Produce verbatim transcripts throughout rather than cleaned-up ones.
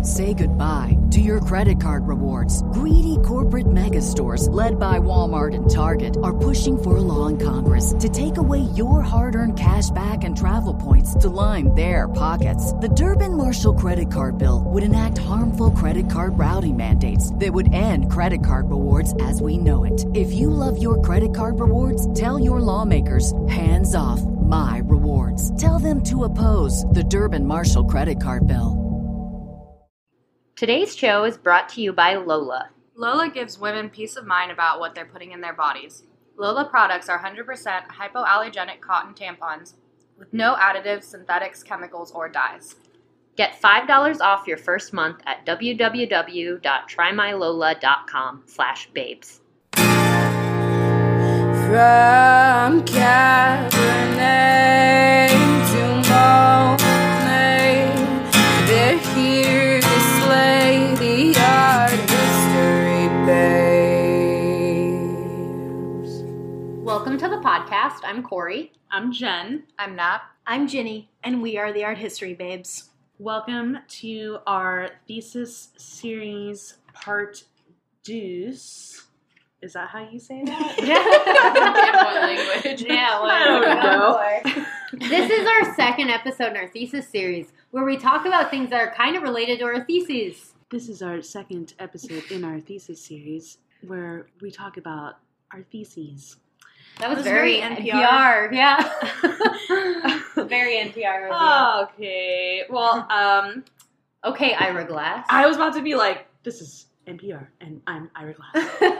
Say goodbye to your credit card rewards. Greedy corporate mega stores, led by Walmart and Target, are pushing for a law in Congress to take away your hard-earned cash back and travel points to line their pockets. The Durbin-Marshall credit card bill would enact harmful credit card routing mandates that would end credit card rewards as we know it. If you love your credit card rewards, tell your lawmakers, hands off my rewards. Tell them to oppose the Durbin-Marshall credit card bill. Today's show is brought to you by Lola. Lola gives women peace of mind about what they're putting in their bodies. Lola products are one hundred percent hypoallergenic cotton tampons with no additives, synthetics, chemicals, or dyes. Get five dollars off your first month at www.trymylola.com slash babes. From Cabernet to Monet, they're here to slay the art history babes. Welcome to the podcast. I'm Corey. I'm Jen. I'm Nat. I'm Ginny, and we are the Art History Babes. Welcome to our thesis series part deuce. Is that how you say that? What language? Yeah, I don't know. This is our second episode in our thesis series where we talk about things that are kind of related to our theses. This is our second episode in our thesis series where we talk about our theses. That was, was very, very N P N P R. R. Yeah. Very N P R. Oh, okay. Well, um, Okay, Ira Glass. I was about to be like, this is N P R, and I'm Ira Glass.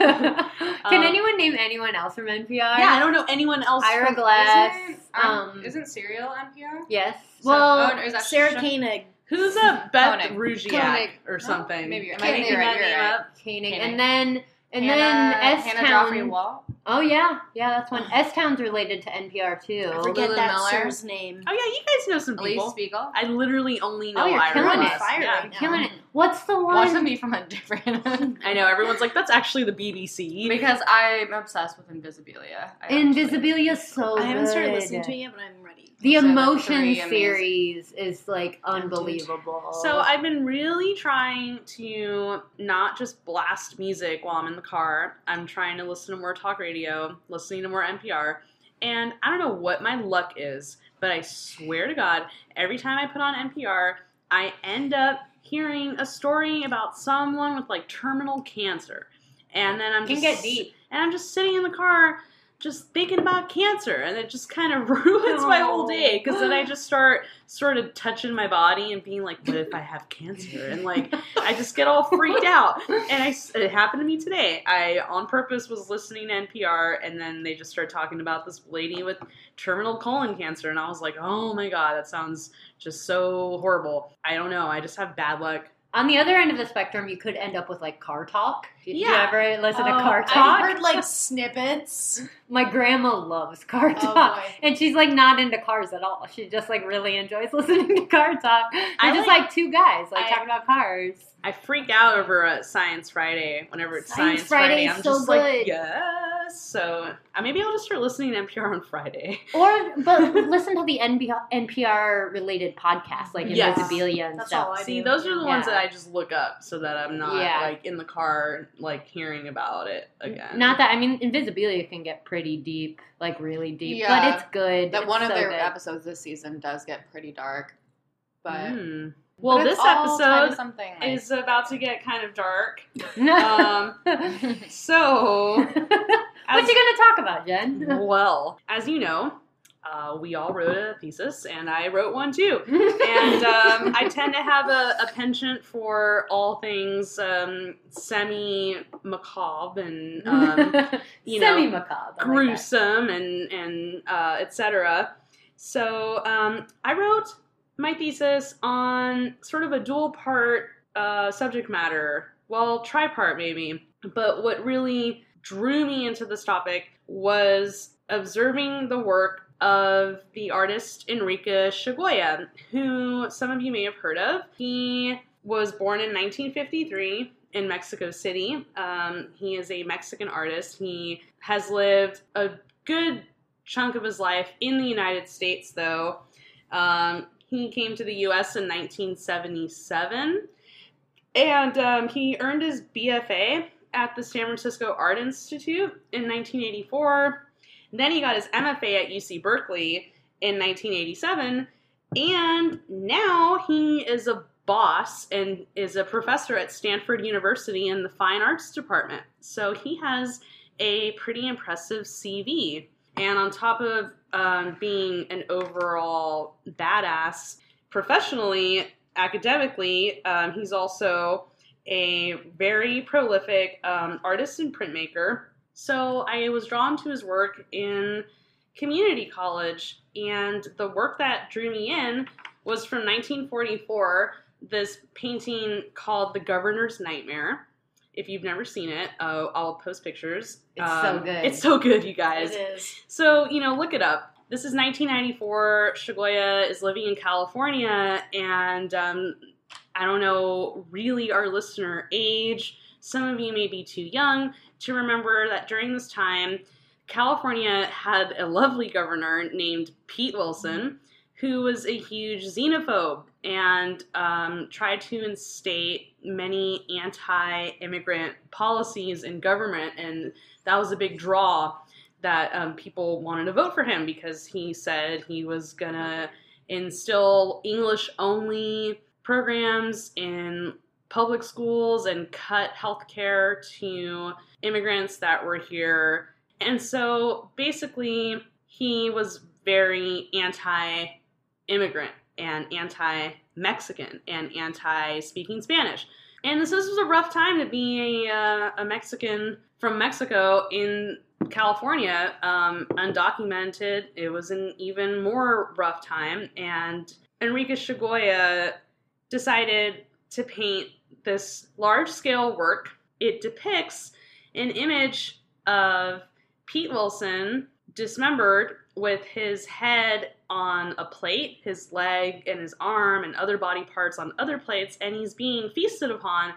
Can Um, anyone name anyone else from N P R? Yeah, I don't know anyone else. Ira from- Glass. Isn't, um, um, isn't Serial N P R? Yes. So- Well, oh, or is that Sarah Sh- Koenig. Who's a Beth Koenig. Ruziak Koenig. or something? maybe you're- Am I maybe making you're right, that you're name right. up? Koenig. Koenig. And then and Hannah, then S Hannah Joffrey Town. Wall. Oh yeah, yeah, that's one. S Town's related to N P R too. I forget Lulu that Miller. sir's name. Oh yeah, you guys know some Elise people. Spiegel. I literally only know Oh, you're Ira killing Glass. it. Fire Yeah. right now. Killing it. What's the one? Watch them be from a different... I know, everyone's like, that's actually the B B C. because I'm obsessed with Invisibilia. I actually- Invisibilia's so I haven't started good. listening to it yet, but I'm ready. The Seven, Emotion three, amazing. series is like unbelievable. So I've been really trying to not just blast music while I'm in the car. I'm trying to listen to more talk radio, listening to more N P R. And I don't know what my luck is, but I swear to God, every time I put on N P R, I end up hearing a story about someone with like terminal cancer. And then I'm Can just get deep. And I'm just sitting in the car just thinking about cancer, and it just kind of ruins my whole day, because then I just start sort of touching my body and being like, what if I have cancer? And like, I just get all freaked out. And I, it happened to me today. I, on purpose, was listening to N P R, and then they just started talking about this lady with terminal colon cancer, and I was like, oh my God, that sounds just so horrible. I don't know, I just have bad luck. On the other end of the spectrum, you could end up with like car talk. Did Yeah. you ever listen to Oh, car I've talk? heard like snippets. My grandma loves car Oh, talk. boy. And she's like not into cars at all. She just like really enjoys listening to car talk. They're I just like- like two guys like I- talking about cars. I freak out over a Science Friday whenever it's Science Science, Friday. Friday's I'm so just like, good. yes. So uh, maybe I'll just start listening to N P R on Friday. Or but listen to the N P R related podcasts like Yes. Invisibilia and That's stuff. all I See, do. those are the ones Yeah. that I just look up so that I'm not Yeah. like in the car like hearing about it again. Not that I mean Invisibilia can get pretty deep, like really deep, Yeah. but it's good. That It's one of so their good. episodes this season does get pretty dark. But, Mm. Well, but this it's all tied to episode something like, is about to get kind of dark. No. Um, so, what you gonna talk about, Jen? well, as you know, uh, we all wrote a thesis, and I wrote one too. And um, I tend to have a, a penchant for all things um, semi-macabre and, um, you know, Semi macabre, gruesome and, and uh, et cetera. So um, I wrote my thesis on sort of a dual-part uh, subject matter. Well, tripart maybe. But what really drew me into this topic was observing the work of the artist Enrique Chagoya, who some of you may have heard of. He was born in nineteen fifty-three in Mexico City. Um, he is a Mexican artist. He has lived a good chunk of his life in the United States, though. Um, he came to the U S in nineteen seventy-seven, And um, he earned his B F A at the San Francisco Art Institute in nineteen eighty-four. Then he got his M F A at U C Berkeley in nineteen eighty-seven. And now he is a boss and is a professor at Stanford University in the Fine Arts Department. So he has a pretty impressive C V. And on top of um, being an overall badass professionally, academically, um, he's also a very prolific um, artist and printmaker. So I was drawn to his work in community college, and the work that drew me in was from nineteen forty-four, this painting called The Governor's Nightmare. If you've never seen it, uh, I'll post pictures. It's um, so good. It's so good, you guys. It is. So, you know, look it up. This is nineteen ninety-four. Shigeya is living in California, and um, I don't know really our listener age. Some of you may be too young to remember that during this time, California had a lovely governor named Pete Wilson, who was a huge xenophobe and um, tried to instate many anti-immigrant policies in government, and that was a big draw that um, people wanted to vote for him because he said he was gonna instill English-only programs in public schools and cut healthcare to immigrants that were here. And so basically he was very anti-immigrant and anti-Mexican and anti-speaking Spanish. And this, this was a rough time to be a, uh, a Mexican from Mexico in California, um, undocumented. It was an even more rough time. And Enrique Shigeya decided to paint this large-scale work. It depicts an image of Pete Wilson dismembered with his head on a plate, his leg and his arm and other body parts on other plates, and he's being feasted upon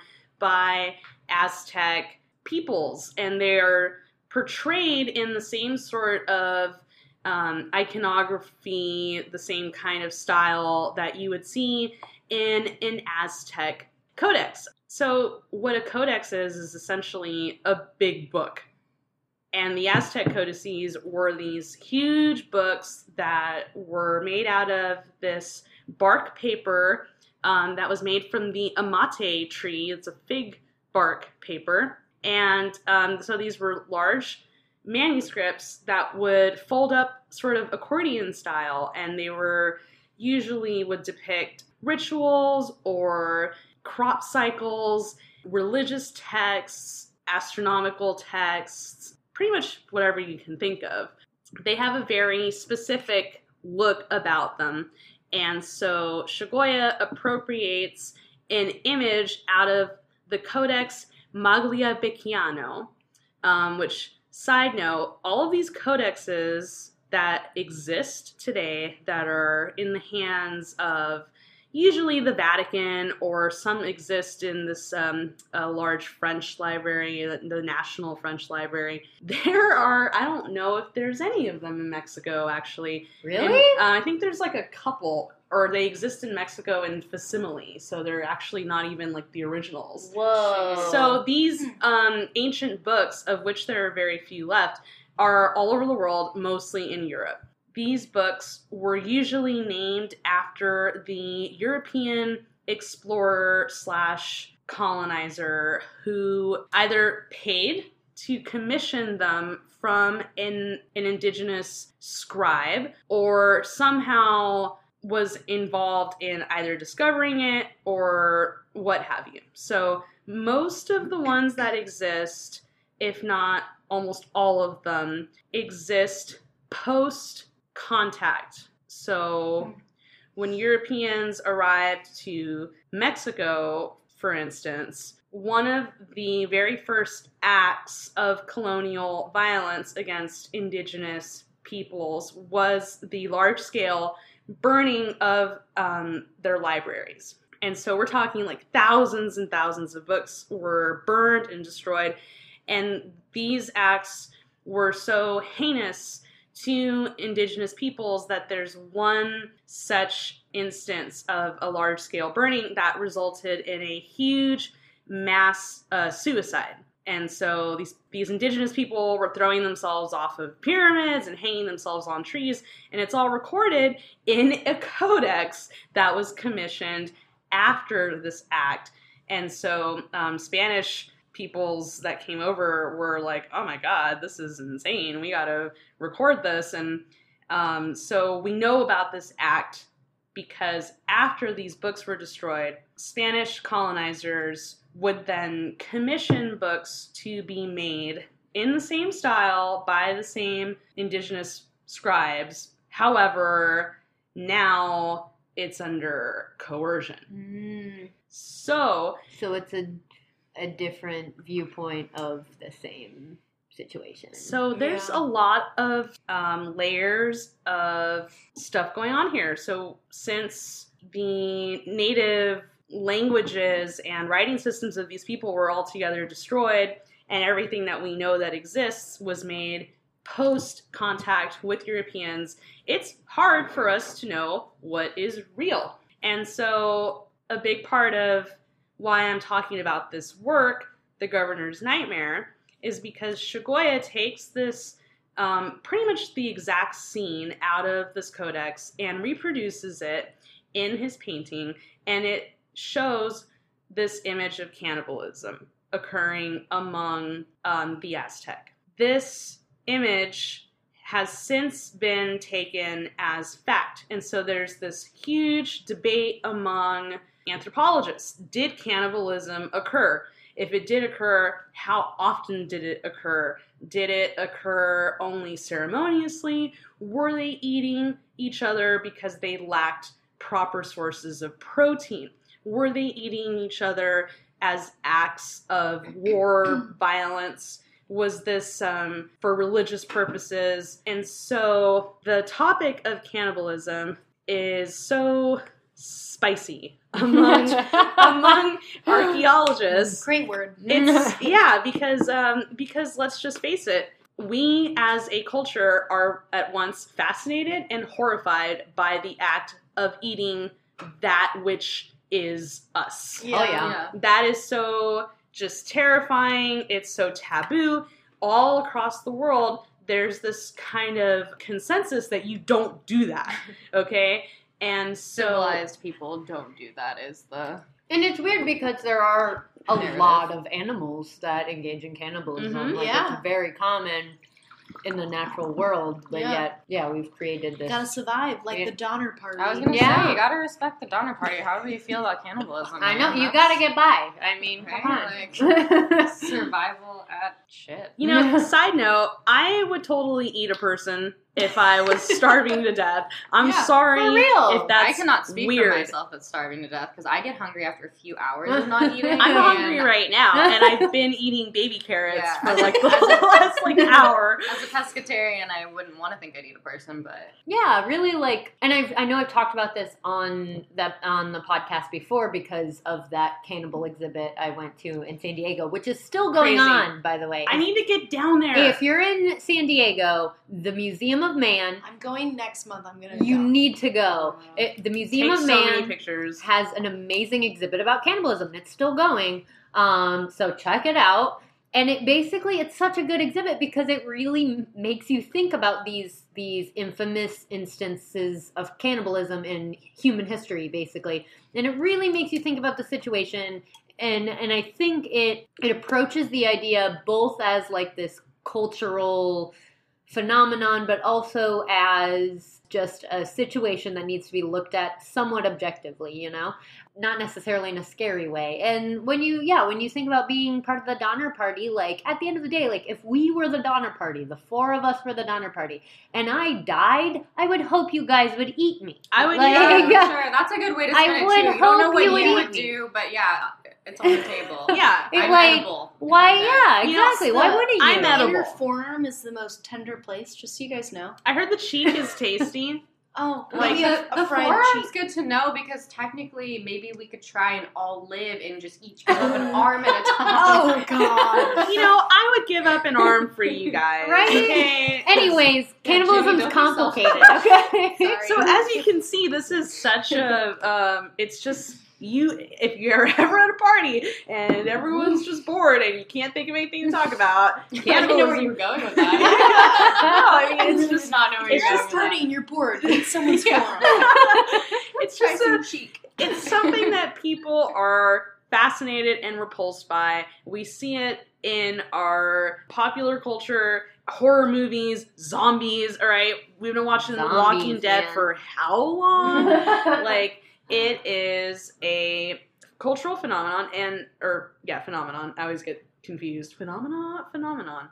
by Aztec peoples. And they're portrayed in the same sort of um, iconography, the same kind of style that you would see in an Aztec codex. So what a codex is, is essentially a big book. And the Aztec codices were these huge books that were made out of this bark paper um, that was made from the amate tree. It's a fig bark paper. And um, so these were large manuscripts that would fold up sort of accordion style, and they were usually would depict rituals or crop cycles, religious texts, astronomical texts, pretty much whatever you can think of. They have a very specific look about them. And so Shigeya appropriates an image out of the Codex Magliabechiano, um, which, side note, all of these codexes that exist today that are in the hands of usually the Vatican, or some exist in this um, uh, large French library, the National French Library. There are, I don't know if there's any of them in Mexico, actually. Really? And, uh, I think there's like a couple, or they exist in Mexico in facsimile, so they're actually not even like the originals. Whoa. So these um, ancient books, of which there are very few left, are all over the world, mostly in Europe. These books were usually named after the European explorer slash colonizer who either paid to commission them from an, an indigenous scribe, or somehow was involved in either discovering it or what have you. So most of the ones that exist, if not almost all of them, exist post contact. So when Europeans arrived to Mexico, for instance, one of the very first acts of colonial violence against indigenous peoples was the large-scale burning of um, their libraries. And so we're talking like thousands and thousands of books were burned and destroyed. And these acts were so heinous to indigenous peoples that there's one such instance of a large-scale burning that resulted in a huge mass uh, suicide. And so these these indigenous people were throwing themselves off of pyramids and hanging themselves on trees, and it's all recorded in a codex that was commissioned after this act. And so um, Spanish peoples that came over were like, oh my God, this is insane. We got to record this. And um, so we know about this act because after these books were destroyed, Spanish colonizers would then commission books to be made in the same style by the same indigenous scribes. However, now it's under coercion. Mm. So, So it's a a different viewpoint of the same situation. so there's Yeah. a lot of um, layers of stuff going on here. So since the native languages and writing systems of these people were altogether destroyed, and everything that we know that exists was made post contact with Europeans, it's hard for us to know what is real. And so a big part of why I'm talking about this work, The Governor's Nightmare, is because Shigoya takes this um, pretty much the exact scene out of this codex and reproduces it in his painting, and it shows this image of cannibalism occurring among um, the Aztec. This image has since been taken as fact, and so there's this huge debate among anthropologists. Did cannibalism occur? If it did occur, how often did it occur? Did it occur only ceremoniously? Were they eating each other because they lacked proper sources of protein? Were they eating each other as acts of war, violence? Was this um, for religious purposes? And so the topic of cannibalism is so spicy among among archaeologists. Great word. It's yeah, because um, because let's just face it, we as a culture are at once fascinated and horrified by the act of eating that which is us. Yeah. Oh, yeah. Yeah. That is so just terrifying. It's so taboo. All across the world, there's this kind of consensus that you don't do that. Okay? And so Civilized people don't do that is the... And it's weird because there are a Narrative. lot of animals that engage in cannibalism. Mhm. Like, Yeah. it's very common in the natural world, but Yeah. yet, yeah, we've created this. Gotta survive, like Yeah. the Donner Party. I was gonna Yeah. say, you gotta respect the Donner Party. However you feel about cannibalism. I know, man. you That's gotta get by. I mean, come Right, on. survival at shit. You know, side note, I would totally eat a person if I was starving to death. I'm Yeah, sorry for real. if that's I cannot speak weird. for myself as starving to death because I get hungry after a few hours of not eating. I'm and hungry right now, and I've been eating baby carrots Yeah. for like the last like hour. As a pescatarian, I wouldn't want to think I'd eat a person, but Yeah, really like, and I've, I know I've talked about this on that on the podcast before because of that cannibal exhibit I went to in San Diego, which is still going Crazy. on, by the way. I need to get down there. If you're in San Diego, the Museum of Man, I'm going next month. I'm gonna you go. need to go. It, the Museum Take of so many Man pictures. has an amazing exhibit about cannibalism. It's still going, um, so check it out. And it basically, it's such a good exhibit because it really m- makes you think about these these infamous instances of cannibalism in human history, basically. And it really makes you think about the situation. And and I think it it approaches the idea both as like this cultural phenomenon, but also as just a situation that needs to be looked at somewhat objectively, you know, not necessarily in a scary way. And when you, yeah, when you think about being part of the Donner Party, like at the end of the day, like if we were the Donner Party, the four of us were the Donner Party, and I died, I would hope you guys would eat me. I would Like, eat yeah, sure, that's a good way to I spin it would too. You don't know hope what you you would would, eat me. do, but yeah, it's on the table. Yeah. It, I'm like, edible. why? Okay. Yeah, You know, exactly. Why the- wouldn't you? I'm The edible. inner forearm is the most tender place, just so you guys know. I heard the cheek is tasty. Oh, Like, maybe the, a, a the fried forearm's cheek. good to know because technically maybe we could try and all live and just each give up an arm at a time. Oh, God. You know, I would give up an arm for you guys. Right? Okay? Anyways, cannibalism's Jimmy, don't be complicated. selfish. Okay. Sorry. So as you can see, this is such a, um, it's just, you, if you're ever at a party and everyone's just bored and you can't think of anything to talk about, I didn't know where you were cannibalism. going with that. No, I mean, I it's did just, not know where you it's were You're going at with a party that. and you're bored. Eat someone's Yeah. forearm. it's Try just some a, cheek. it's something that people are fascinated and repulsed by. We see it in our popular culture, horror movies, zombies, all right? We've been watching The Walking Zombies, Dead man. for how long? Like, it is a cultural phenomenon and, or, yeah, phenomenon. I always get confused. Phenomena? Phenomenon.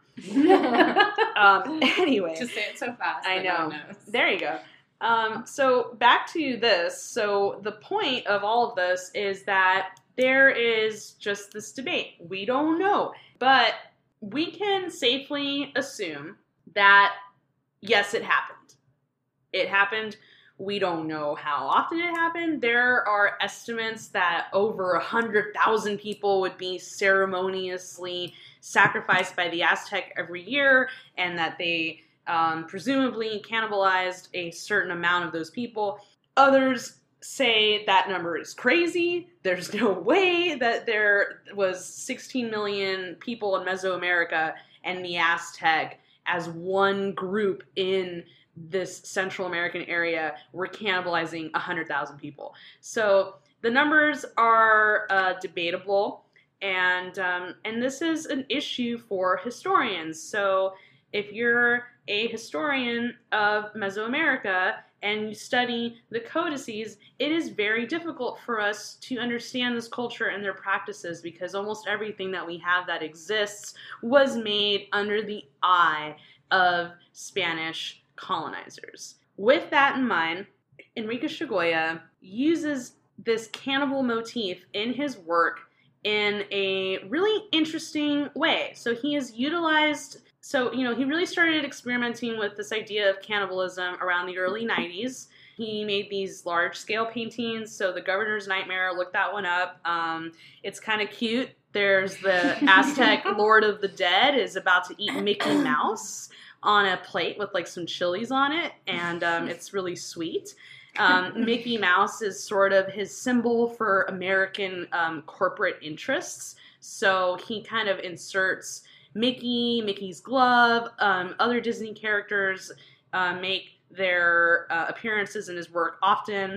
Um, anyway. Just say it so fast. I that no know. one knows. There you go. Um, so back to this. So the point of all of this is that there is just this debate. We don't know. But we can safely assume that, yes, it happened. It happened. We don't know how often it happened. There are estimates that over one hundred thousand people would be ceremoniously sacrificed by the Aztec every year, and that they um, presumably cannibalized a certain amount of those people. Others say that number is crazy. There's no way that there was sixteen million people in Mesoamerica and the Aztec as one group in this Central American area were cannibalizing one hundred thousand people. So the numbers are uh, debatable, and um, and this is an issue for historians. So if you're a historian of Mesoamerica and you study the codices, it is very difficult for us to understand this culture and their practices because almost everything that we have that exists was made under the eye of Spanish colonizers. With that in mind, Enrique Chagoya uses this cannibal motif in his work in a really interesting way. So he has utilized, so, you know, he really started experimenting with this idea of cannibalism around the early nineties. He made these large-scale paintings. So The Governor's Nightmare, look that one up. Um, it's kind of cute. There's the Aztec Lord of the Dead is about to eat Mickey Mouse on a plate with like some chilies on it, and um, it's really sweet. Um, Mickey Mouse is sort of his symbol for American um, corporate interests. So he kind of inserts Mickey, Mickey's glove, um, other Disney characters uh, make their uh, appearances in his work often.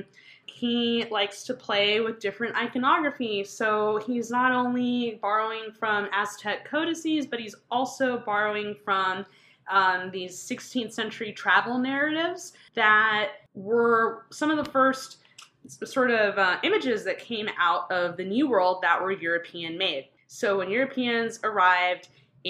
He likes to play with different iconography, so he's not only borrowing from Aztec codices, but he's also borrowing from um, these sixteenth century travel narratives that were some of the first sort of uh, images that came out of the New World that were European made. So when Europeans arrived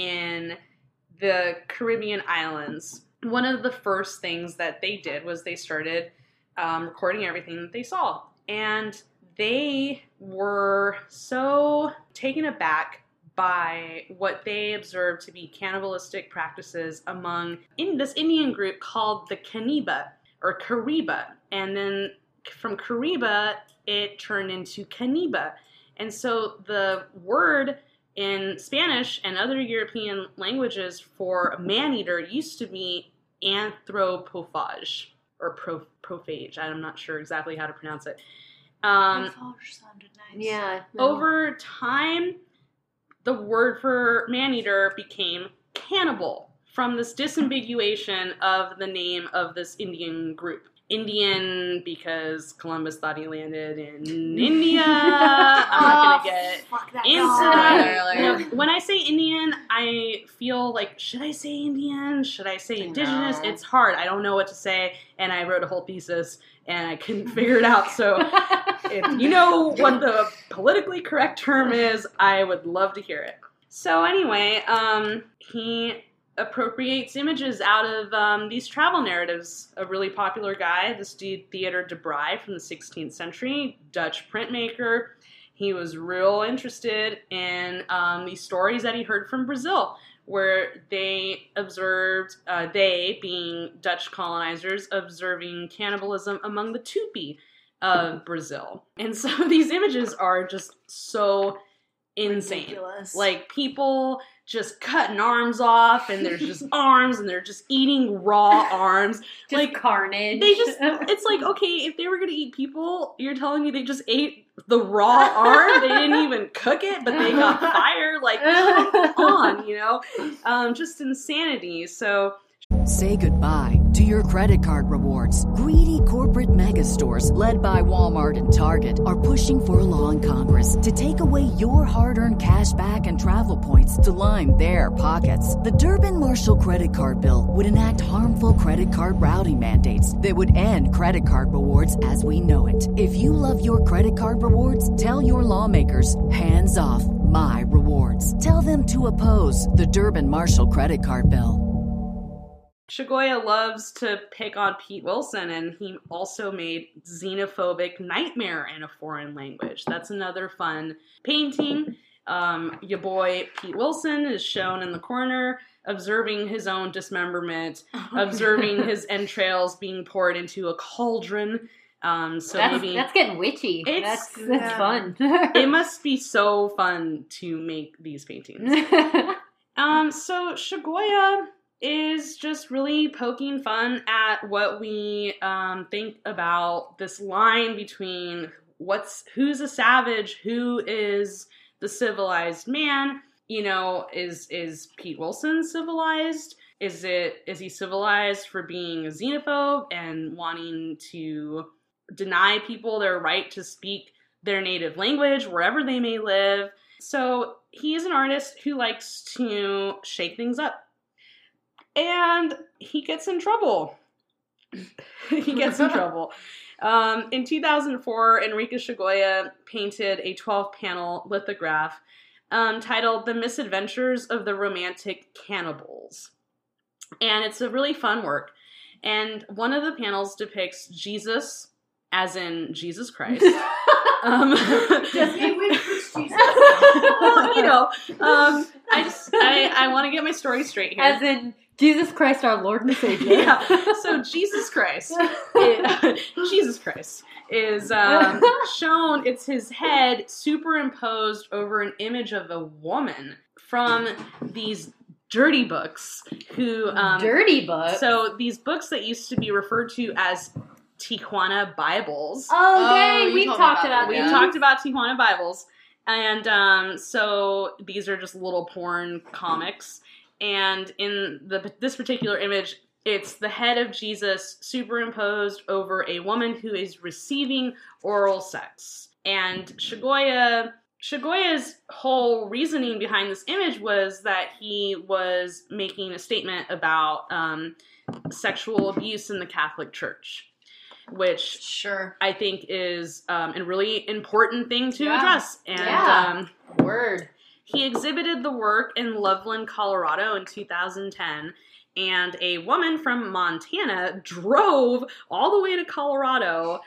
in the Caribbean islands, one of the first things that they did was they started um, recording everything that they saw. And they were so taken aback by what they observed to be cannibalistic practices among in this Indian group called the Caniba, or Cariba. And then from Cariba, it turned into Caniba. And so the word in Spanish and other European languages for man-eater used to be anthropophage, or pro- prophage. I'm not sure exactly how to pronounce it. Um, Prophage sounded nice. Yeah. over time, the word for man-eater became cannibal from this disambiguation of the name of this Indian group. Indian because Columbus thought he landed in India. I'm not going to get Fuck that into guy. that. You know, when I say Indian, I feel like, should I say Indian? Should I say indigenous? No. It's hard. I don't know what to say, and I wrote a whole thesis, and I couldn't figure it out. So if you know what the politically correct term is, I would love to hear it. So anyway, um, he appropriates images out of um, these travel narratives. A really popular guy, this dude Theodor de Bry from the sixteenth century, Dutch printmaker. He was real interested in um, these stories that he heard from Brazil, where they observed, uh, they being Dutch colonizers, observing cannibalism among the Tupi of Brazil. And some of these images are just so insane. Ridiculous. Like, people just cutting arms off, and there's just arms, and they're just eating raw arms. Just like, carnage. they just, it's like, okay, if they were going to eat people, you're telling me they just ate the raw arm? They didn't even cook it, but they got fire? Like, come on, you know? Um, just insanity. So, Say goodbye to your credit card rewards. Greedy corporate mega stores, led by Walmart and Target, are pushing for a law in Congress to take away your hard-earned cash back and travel points to line their pockets. The Durbin-Marshall credit card bill would enact harmful credit card routing mandates that would end credit card rewards as we know it. If you love your credit card rewards, tell your lawmakers, hands off my rewards. Tell them to oppose the Durbin-Marshall credit card bill. Shigoya loves to pick on Pete Wilson, and he also made Xenophobic Nightmare in a Foreign Language. That's another fun painting. Um, your boy Pete Wilson is shown in the corner, observing his own dismemberment, observing his entrails being poured into a cauldron. Um, so that's, maybe that's getting witchy. It's- That's, that's yeah. fun. it must be so fun to make these paintings. Um, so Shigoya is just really poking fun at what we um, think about this line between what's who's a savage, who is the civilized man. You know, is is Pete Wilson civilized? Is it is he civilized for being a xenophobe and wanting to deny people their right to speak their native language wherever they may live? So he is an artist who likes to shake things up. And he gets in trouble. he gets in trouble. Um, in two thousand four, Enrique Shigoya painted a twelve-panel lithograph um, titled The Misadventures of the Romantic Cannibals. And it's a really fun work. And one of the panels depicts Jesus, as in Jesus Christ. um, Just in which Jesus. well, you know, um, I just, I, I want to get my story straight here. As in Jesus Christ, our Lord and Savior. Yeah. So Jesus Christ, it, Jesus Christ is um, shown. It's his head superimposed over an image of a woman from these dirty books. Who um, Dirty book. So these books that used to be referred to as Tijuana Bibles. Oh, Oh, dang, you we've told me talked about about that, We these. yeah. talked about Tijuana Bibles. And um, so these are just little porn comics. And in the this particular image, it's the head of Jesus superimposed over a woman who is receiving oral sex. And Shigoya, Shigoya's whole reasoning behind this image was that he was making a statement about um, sexual abuse in the Catholic Church, which Sure. I think is um, a really important thing to Yeah. address. And Yeah. um, Word. he exhibited the work in Loveland, Colorado in two thousand ten, and a woman from Montana drove all the way to Colorado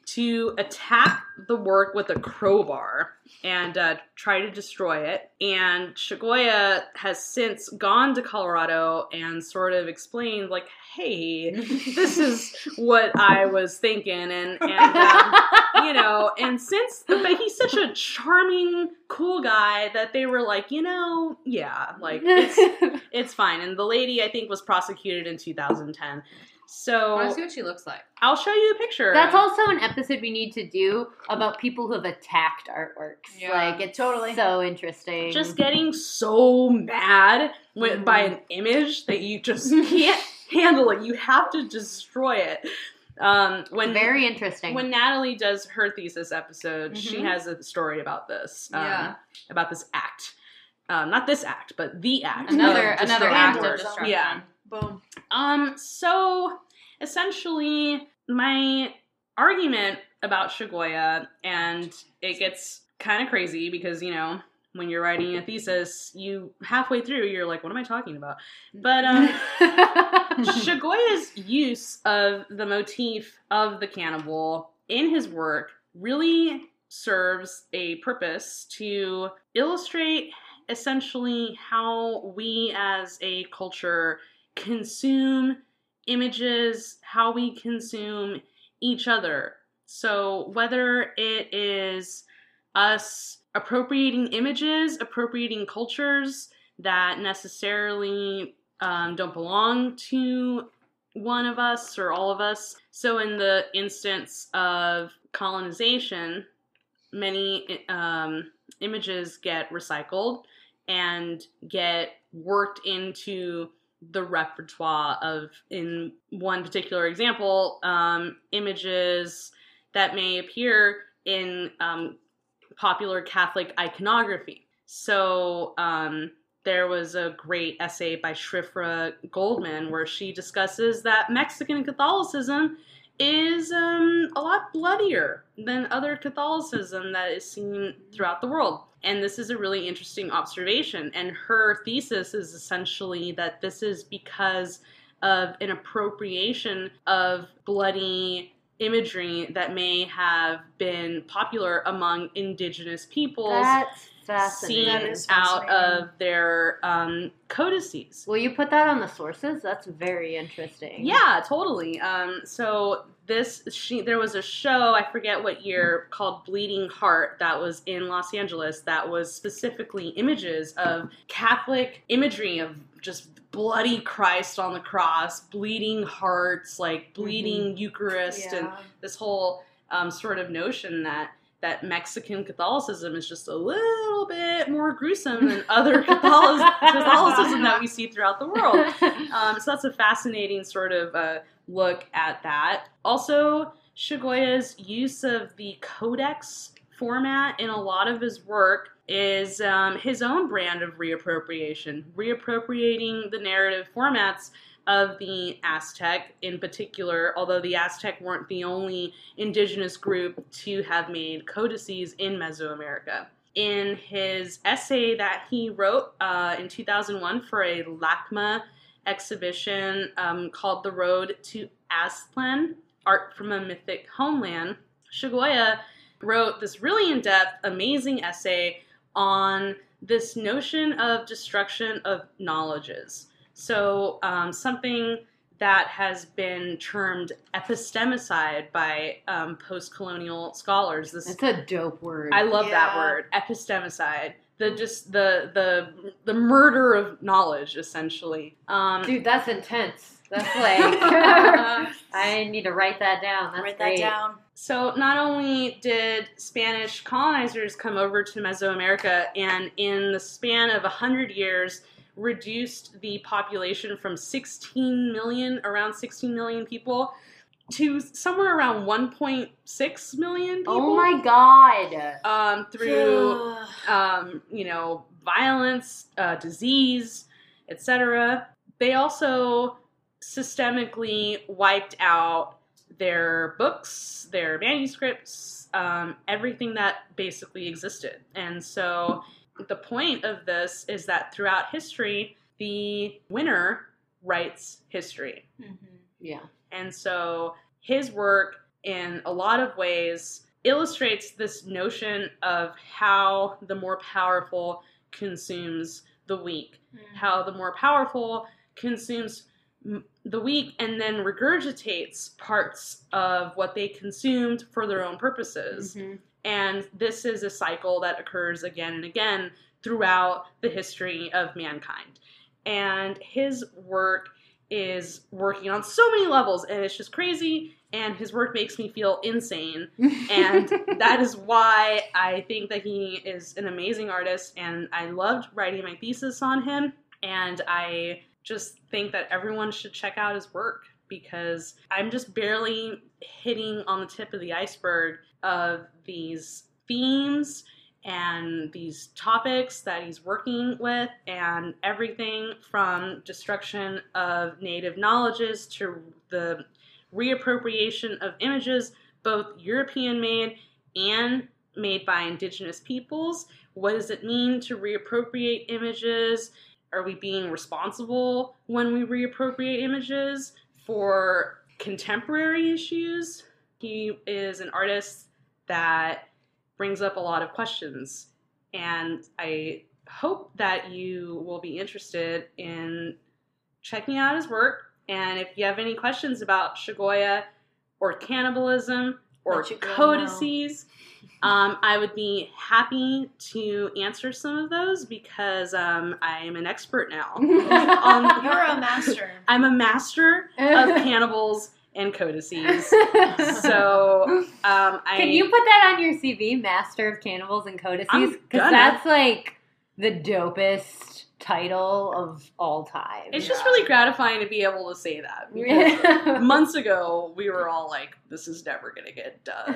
to attack the work with a crowbar and uh, try to destroy it. And Shigoya has since gone to Colorado and sort of explained, like, hey, this is what I was thinking, and, and um, you know, and since, but he's such a charming, cool guy that they were like, you know, yeah, like, it's, it's fine. And the lady, I think, was prosecuted in two thousand ten. So, I want to see what she looks like. I'll show you a picture. That's also an episode we need to do about people who have attacked artworks. Yeah. Like, it's Totally. so interesting. Just getting so mad with, Mhm. by an image that you just can't handle it. You have to destroy it. Um, when very interesting. When Natalie does her thesis episode, she Mhm. has a story about this. Um, Yeah. About this act. Um, not this act, but the act. Another of another destroying act the of work. destruction. Yeah. Boom. Um, so essentially my argument about Shigoya, and it gets kind of crazy because, you know, when you're writing a thesis, you halfway through, you're like, what am I talking about? But, um, Shigoya's use of the motif of the cannibal in his work really serves a purpose to illustrate essentially how we as a culture consume images, how we consume each other. So whether it is us appropriating images, appropriating cultures that necessarily um, don't belong to one of us or all of us. So in the instance of colonization, many um, images get recycled and get worked into the repertoire of, in one particular example, um, images that may appear in um, popular Catholic iconography. So um, there was a great essay by Shrifra Goldman where she discusses that Mexican Catholicism is um, a lot bloodier than other Catholicism that is seen throughout the world. And this is a really interesting observation. And her thesis is essentially that this is because of an appropriation of bloody imagery that may have been popular among indigenous peoples. That's fascinating. Seen out of their um, codices. Will you put that on the sources? That's very interesting. Yeah, totally. Um, so this, she, there was a show, I forget what year, called Bleeding Heart that was in Los Angeles that was specifically images of Catholic imagery of just bloody Christ on the cross, bleeding hearts, like bleeding mm-hmm. Eucharist, yeah. and this whole um, sort of notion that that Mexican Catholicism is just a little bit more gruesome than other Catholic- Catholicism that we see throughout the world. Um, so that's a fascinating sort of uh, look at that. Also, Shigeoya's use of the codex format in a lot of his work is um, his own brand of reappropriation, reappropriating the narrative formats of the Aztec in particular, although the Aztec weren't the only indigenous group to have made codices in Mesoamerica. In his essay that he wrote uh, in two thousand one for a LACMA exhibition um, called The Road to Aztlan, Art from a Mythic Homeland, Shigeoya wrote this really in-depth, amazing essay on this notion of destruction of knowledges. So um, something that has been termed epistemicide by um, post-colonial scholars. This, That's a dope word. I love yeah. that word, epistemicide. The just the the the murder of knowledge, essentially. Um, Dude, that's intense. That's like I need to write that down. That's Write great. that down. So not only did Spanish colonizers come over to Mesoamerica and in the span of one hundred years reduced the population from sixteen million, around sixteen million people, to somewhere around one point six million people. Oh my god. Um, through, um, you know, violence, uh, disease, et cetera. They also systemically wiped out their books, their manuscripts, um, everything that basically existed. And so the point of this is that throughout history, the winner writes history. Mm-hmm. Yeah. And so his work, in a lot of ways, illustrates this notion of how the more powerful consumes the weak, mm-hmm. how the more powerful consumes the weak and then regurgitates parts of what they consumed for their own purposes. Mm-hmm. And this is a cycle that occurs again and again throughout the history of mankind. And his work is working on so many levels, and it's just crazy, and his work makes me feel insane. And that is why I think that he is an amazing artist, and I loved writing my thesis on him, and I just think that everyone should check out his work, because I'm just barely hitting on the tip of the iceberg of these themes and these topics that he's working with, and everything from destruction of native knowledges to the reappropriation of images, both European-made and made by indigenous peoples. What does it mean to reappropriate images? Are we being responsible when we reappropriate images for contemporary issues? He is an artist that brings up a lot of questions, and I hope that you will be interested in checking out his work. And if you have any questions about Shigoya or cannibalism or Let your girl codices, um, I would be happy to answer some of those because um, I am an expert now. um, You're a master. I'm a master of cannibals and codices. So um, I Can you put that on your C V, Master of Cannibals and I'm Codices? Because gonna. that's like the dopest title of all time. It's just really gratifying to be able to say that. Because months ago, we were all like, this is never going to get done.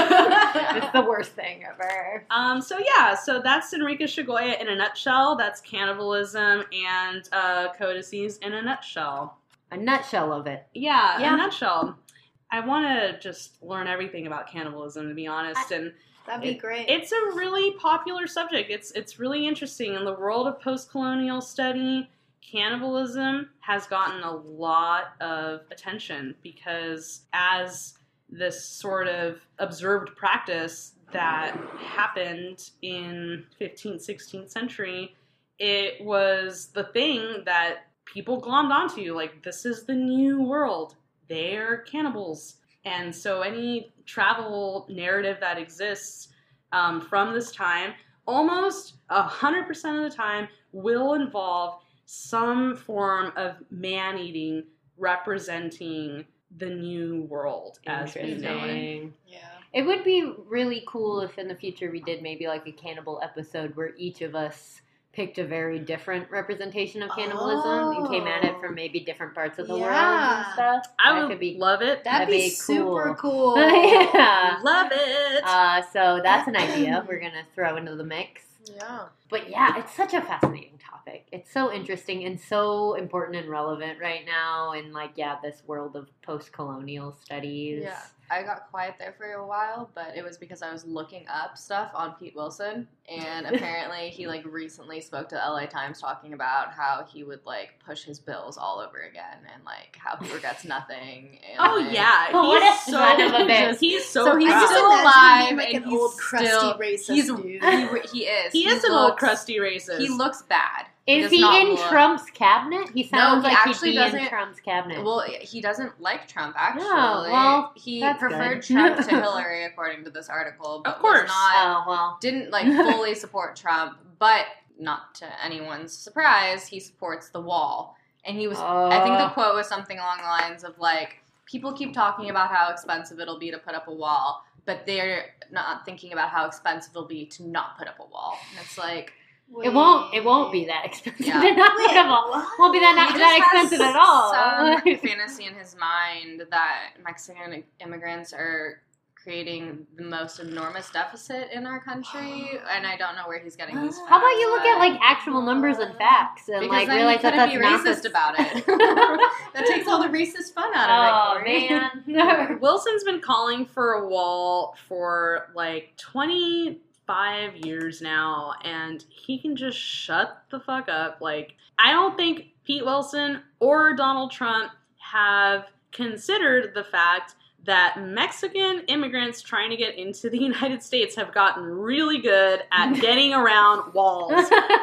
It's the worst thing ever. um, so yeah, so that's Enrique Shigoya in a nutshell. That's cannibalism and uh, codices in a nutshell. A nutshell of it. Yeah, Yeah. in a nutshell. I want to just learn everything about cannibalism, to be honest, and That'd be It- great. it's a really popular subject. It's it's really interesting in the world of post-colonial study. Cannibalism has gotten a lot of attention because as this sort of observed practice that happened in fifteenth, sixteenth century, it was the thing that people glommed onto. Like, this is the new world. They're cannibals. And so any travel narrative that exists um, from this time, almost one hundred percent of the time, will involve some form of man-eating representing the new world as we know it. Interesting. yeah. It would be really cool if in the future we did maybe like a cannibal episode where each of us picked a very different representation of cannibalism and came at it from maybe different parts of the world and Yeah. stuff. I That would could be love it. That'd, That'd be, be super cool. cool. yeah. Love it. Uh, so that's an idea we're gonna throw into the mix. Yeah. But yeah, it's such a fascinating topic. It's so interesting and so important and relevant right now in like yeah, this world of post-colonial studies. Yeah, I got quiet there for a while, but it was because I was looking up stuff on Pete Wilson, and apparently he like recently spoke to L A Times talking about how he would like push his bills all over again and like how he regrets nothing. And, oh like, yeah, Oh, what he's a so son of a bitch. he's so, So he's proud. just still imagine alive, him like and an he's old crusty still racist he's, dude. He, re- he is. He is an looks, old crusty racist. He looks bad. Is does he not in look- Trump's cabinet? He sounds he like actually he'd be in doesn't- Trump's cabinet. Well, he doesn't like Trump, actually. Oh, well, he that's preferred good. Trump to Hillary, according to this article, but Of course. was not oh well. didn't like fully support Trump, but not to anyone's surprise, he supports the wall. And he was I think the Uh. quote was something along the lines of like, people keep talking about how expensive it'll be to put up a wall, but they're not thinking about how expensive it'll be to not put up a wall. And it's like It won't. It won't be that expensive. Yeah. to not put Wait, a wall. what? Won't be that he not just that has expensive at all. some fantasy in his mind that Mexican immigrants are creating the most enormous deficit in our country, and I don't know where he's getting these. How about you look facts, at like actual numbers and facts and because like then realize you that couldn't that's be not racist the- about it. That takes all the racist fun out Oh of it, Corey. man. Wilson's been calling for a wall for like twenty-five years now, and he can just shut the fuck up. Like, I don't think Pete Wilson or Donald Trump have considered the fact that Mexican immigrants trying to get into the United States have gotten really good at getting around walls.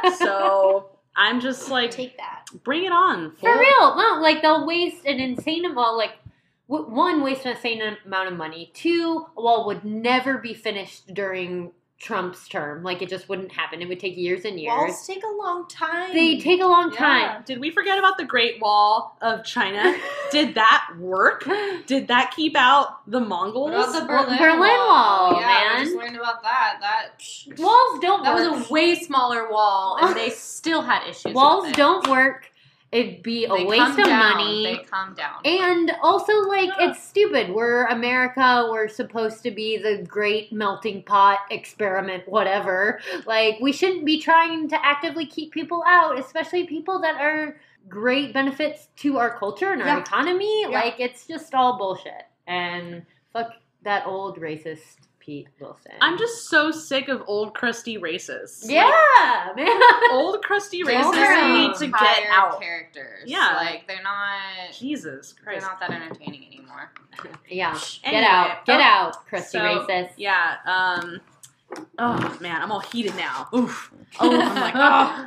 So I'm just like, Take that. bring it on. For fool. real, no, like they'll waste an insane amount, like w- one, waste an insane amount of money. Two, a wall would never be finished during Trump's term. Like it just wouldn't happen. It would take years and years. Walls take a long time. They take a long Yeah. time. Did we forget about the Great Wall of China? Did that work? Did that keep out the Mongols? What about the Well, Berlin, Berlin Wall? Wall, Yeah, man. we just learned about that. That Walls don't that work. was a way smaller wall, and they still had issues. Walls with it. don't work. It'd be a They waste come of down. money. They come down. And also, like, Yeah. it's stupid. We're America. We're supposed to be the great melting pot experiment, whatever. Like, we shouldn't be trying to actively keep people out, especially people that are great benefits to our culture and our Yeah. economy. Yeah. Like, it's just all bullshit. And fuck that old racist Pete Wilson. I'm just so sick of old crusty racists. Yeah, man. Like, old crusty They're racists very need to get tired out. characters. Yeah. like they're not. Jesus They're Christ. not that entertaining anymore. Yeah. Get Anyway, out. Get oh, out, crusty so, racist. Yeah. Um. Oh man, I'm all heated now. Oof. Oh, I'm like,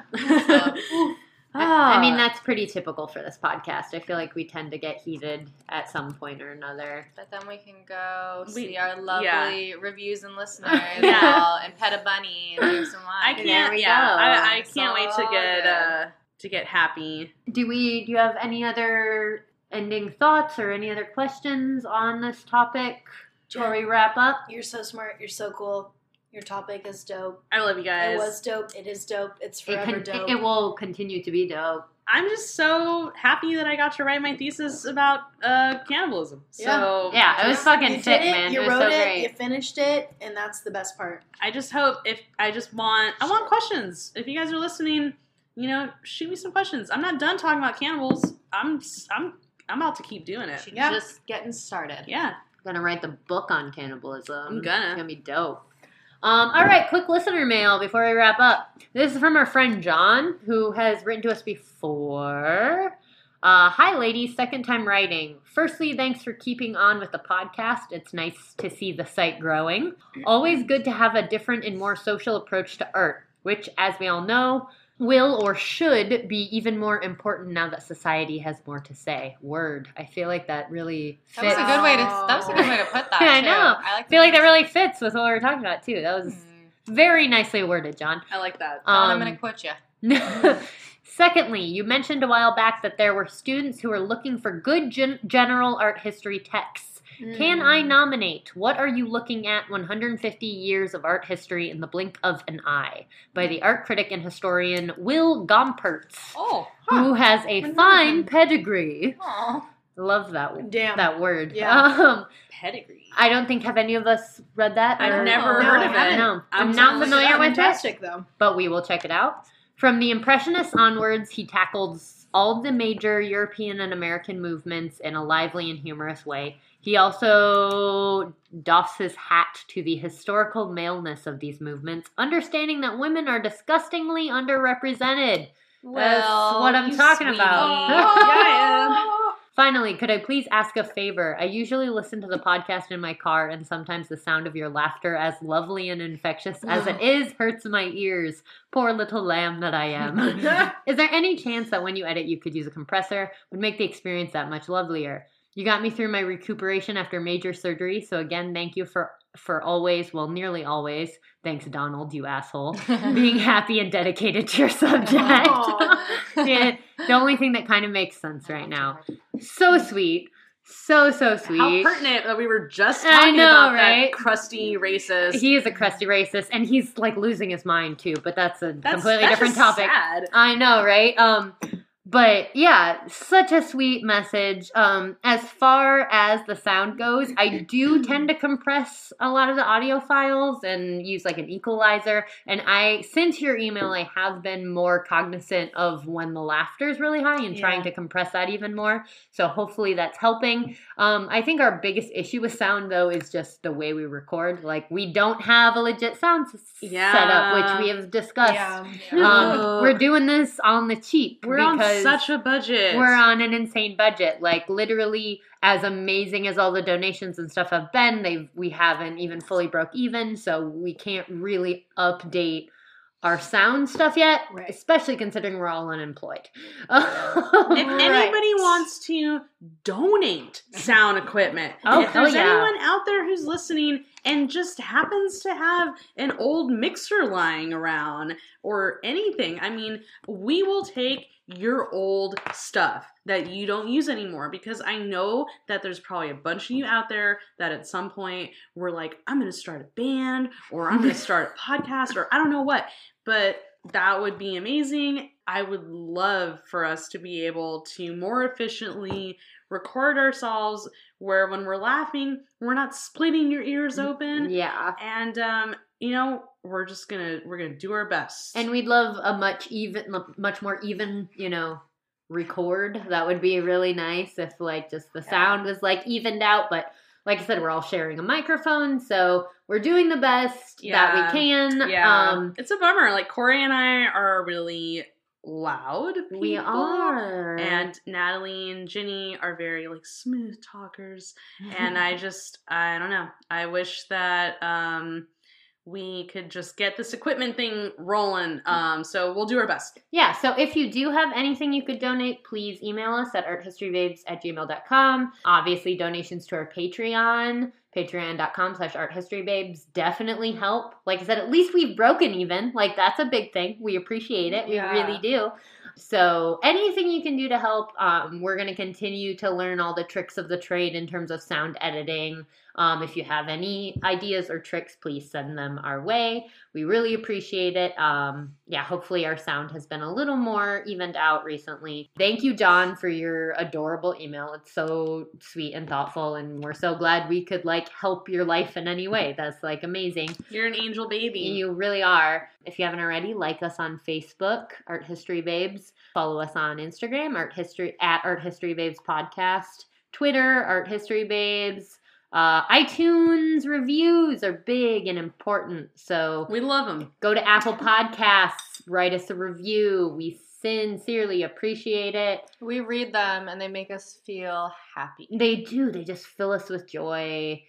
oh. I, I mean, that's pretty typical for this podcast. I feel like we tend to get heated at some point or another. But then we can go We- see our lovely yeah. reviews and listeners Yeah. all, and pet a bunny and drink some wine. I There can't. we Yeah, go. I, I It's can't wait to all get good. uh, to get happy. Do we? Do you have any other ending thoughts or any other questions on this topic before we wrap up? You're so smart. You're so cool. Your topic is dope. I love you guys. It was dope. It is dope. It's It, forever con- dope. it will continue to be dope. I'm just so happy that I got to write my thesis about uh, cannibalism. So Yeah, it was Just- fucking you sick, did it, man. You it was wrote so it. great. You finished it, and that's the best part. I just hope if I just want I want questions. If you guys are listening, you know, shoot me some questions. I'm not done talking about cannibals. I'm I'm I'm about to keep doing it. She's Yeah. just getting started. Yeah. Gonna write the book on cannibalism. I'm gonna. It's gonna be dope. Um, all right, quick listener mail before we wrap up. This is from our friend John, who has written to us before. Uh, Hi, ladies. Second time writing. Firstly, thanks for keeping on with the podcast. It's nice to see the site growing. Always good to have a different and more social approach to art, which, as we all know, will or should be even more important now that society has more to say. Word. I feel like that really That fits. was a good way to. That was a good way to put that. I too. know. I like. I feel like that really fits with what we were talking about, too. That was Mm. very nicely worded, John. I like that. John, I'm Um, gonna quote you. Secondly, you mentioned a while back that there were students who were looking for good gen- general art history texts. Can I nominate What Are You Looking At? one hundred fifty Years of Art History in the Blink of an Eye by the art critic and historian Will Gompertz, Oh. who has a I've fine heard of him. pedigree. Aw. Love that Damn. that word. Yeah. Um, Pedigree. I don't think have any of us read that. I've or- never No, heard I of haven't. it. No, I'm I'm not sounds familiar with it. Fantastic, though. But we will check it out. From the Impressionists onwards, he tackled all the major European and American movements in a lively and humorous way. He also doffs his hat to the historical maleness of these movements, understanding that women are disgustingly underrepresented. That's what I'm you talking sweetie. about. Yeah, Finally, could I please ask a favor? I usually listen to the podcast in my car, and sometimes the sound of your laughter, as lovely and infectious as it is, hurts my ears. Poor little lamb that I am. Is there any chance that when you edit, you could use a compressor? Would make the experience that much lovelier. You got me through my recuperation after major surgery, so again, thank you for for always, well, nearly always, thanks Donald, you asshole, being happy and dedicated to your subject. Yeah, the only thing that kind of makes sense right now. So sweet. So, so sweet. How pertinent that we were just I talking know, about right? that crusty racist. He is a crusty racist, and he's like losing his mind too, but that's a That's- completely that's different just topic. sad. I know, right? Um, but yeah, such a sweet message. Um, as far as the sound goes, I do tend to compress a lot of the audio files and use like an equalizer. And I, since your email, I have been more cognizant of when the laughter is really high and trying Yeah. to compress that even more. So hopefully that's helping. Um, I think our biggest issue with sound though is just the way we record. Like we don't have a legit sound s- Yeah. setup, which we have discussed. Yeah. Um, Ugh. we're doing this on the cheap We're on because such a budget. we're on an insane budget. Like literally, as amazing as all the donations and stuff have been, they we haven't even fully broke even, so we can't really update our sound stuff yet. Right. Especially considering we're all unemployed. If Right. anybody wants to donate sound equipment, Oh, if there's hell yeah. anyone out there who's listening and just happens to have an old mixer lying around or anything, I mean, we will take your old stuff that you don't use anymore, because I know that there's probably a bunch of you out there that at some point were like, I'm going to start a band or I'm going to start a podcast or I don't know what, but that would be amazing. I would love for us to be able to more efficiently record ourselves where when we're laughing, we're not splitting your ears open. Yeah. And, um, you know, we're just gonna, we're gonna do our best. And we'd love a much even, much more even, you know, record. That would be really nice if like just the sound was like evened out. But like I said, we're all sharing a microphone, so we're doing the best Yeah. that we can. yeah, Um, it's a bummer. Like Corey and I are really loud people. we are. And Natalie and Ginny are very like smooth talkers. And I just, I don't know. I wish that um, we could just get this equipment thing rolling. Um, so we'll do our best. Yeah, so if you do have anything you could donate, please email us at arthistorybabes at gmail dot com. Obviously, donations to our Patreon, patreon.com slash arthistorybabes definitely help. Like I said, at least we've broken even. Like, that's a big thing. We appreciate it. We Yeah. really do. So anything you can do to help, um, we're going to continue to learn all the tricks of the trade in terms of sound editing. Um, if you have any ideas or tricks, please send them our way. We really appreciate it. Um, yeah, hopefully our sound has been a little more evened out recently. Thank you, John, for your adorable email. It's so sweet and thoughtful, and we're so glad we could like help your life in any way. That's like amazing. You're an angel baby. You really are. If you haven't already, like us on Facebook, Art History Babes. Follow us on Instagram, Art History at Art History Babes Podcast. Twitter, Art History Babes. Uh, iTunes reviews are big and important, so We love them. go to Apple Podcasts, write us a review. We sincerely appreciate it. We read them and they make us feel happy. They do. They just fill us with joy.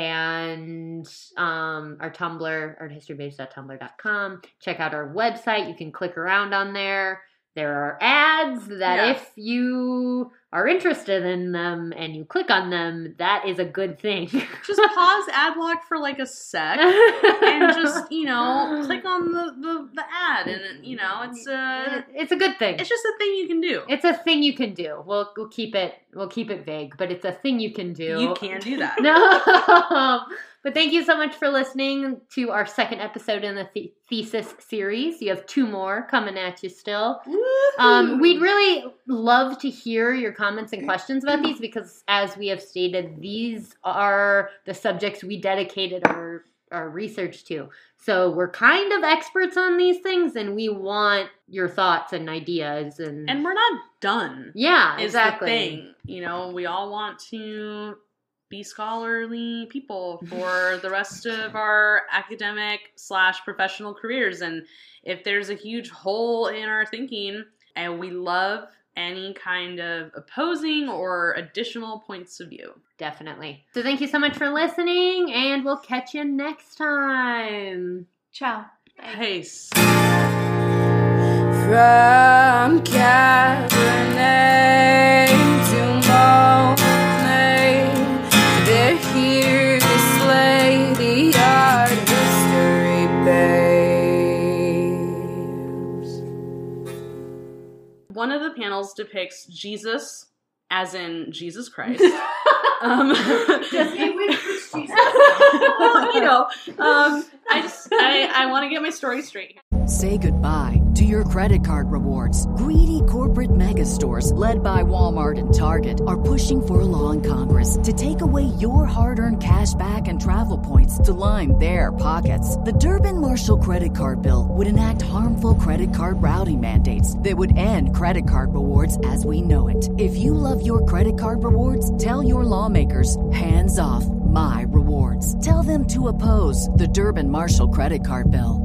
And um, our Tumblr, art history babes dot tumblr dot com. Check out our website. You can click around on there. There are ads that Yeah. if you are interested in them and you click on them, that is a good thing. Just pause ad block for like a sec and just, you know, click on the, the, the ad and, you know, it's a, It's a good thing. it's just a thing you can do. It's a thing you can do. We'll, we'll keep it we'll keep it vague, but it's a thing you can do. You can do that. No. But thank you so much for listening to our second episode in the, the- thesis series. You have two more coming at you still. Um, we'd really love to hear your comments and questions about these because, as we have stated, these are the subjects we dedicated our, our research to. So we're kind of experts on these things, and we want your thoughts and ideas. And, And we're not done. yeah, Is exactly. the thing. You know, we all want to be scholarly people for the rest of our academic slash professional careers. And if there's a huge hole in our thinking, and we love any kind of opposing or additional points of view. Definitely. So thank you so much for listening, and we'll catch you next time. Ciao. Peace. From Cabernet to Monet, they're here to slay the art history babes. One of the panels depicts Jesus, as in Jesus Christ. um, well, you know, um, I just I, I want to get my story straight. Say goodbye to your credit card rewards. Greedy corporate mega stores, led by Walmart and Target, are pushing for a law in Congress to take away your hard-earned cash back and travel points to line their pockets. The Durbin-Marshall credit card bill would enact harmful credit card routing mandates that would end credit card rewards as we know it. If you love your credit card rewards, tell your lawmakers, hands off my rewards. Tell them to oppose the Durbin-Marshall credit card bill.